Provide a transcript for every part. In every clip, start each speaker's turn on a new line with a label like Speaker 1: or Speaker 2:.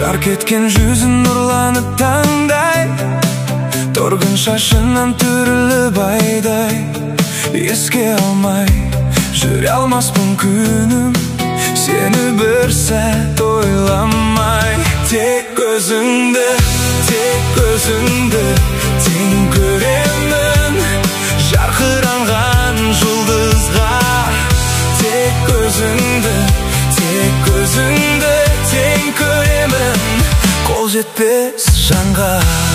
Speaker 1: Жарқ еткен жүзін нұрланып таңдай, торғын шашынан түріліп айдай. Еске алмай жүре алмаспын күнім, сені бір сәт ойламай. Тек өзіңді тең көремін, жарқыранған жұлдызға. Тек өзіңді тең көремін, қол жетпес жанға.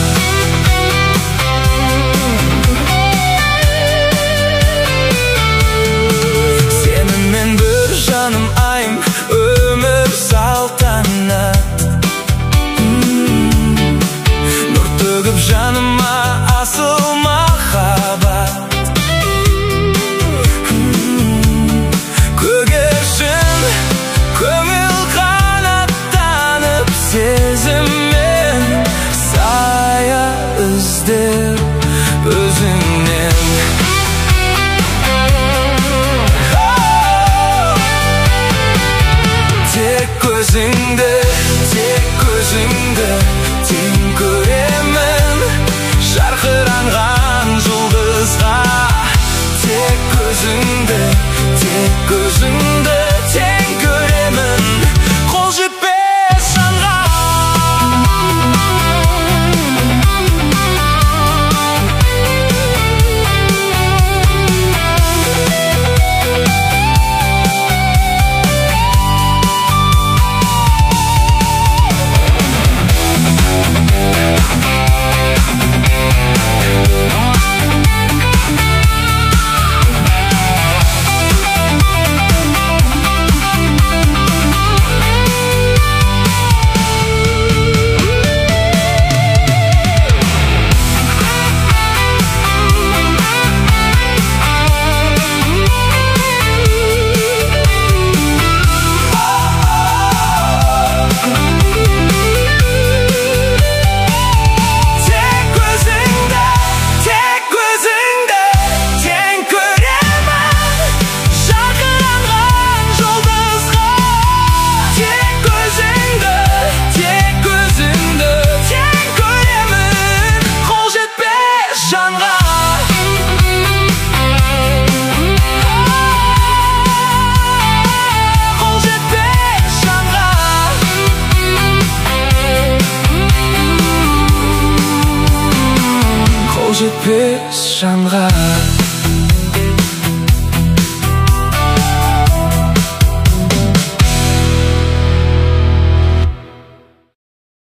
Speaker 1: Сенімен бір жаным айым, өмір салтанат. Нұр төгіп жаныма асыл махаббат. Көгершін көңіл қанаттанып, сезіммен сая іздеп өзіңнен. Тек өзіңді тең көремін, жарқыранған жұлдызға. Тек өзіңді тең көремін, қол жетпес жанға. Жетпес жанға.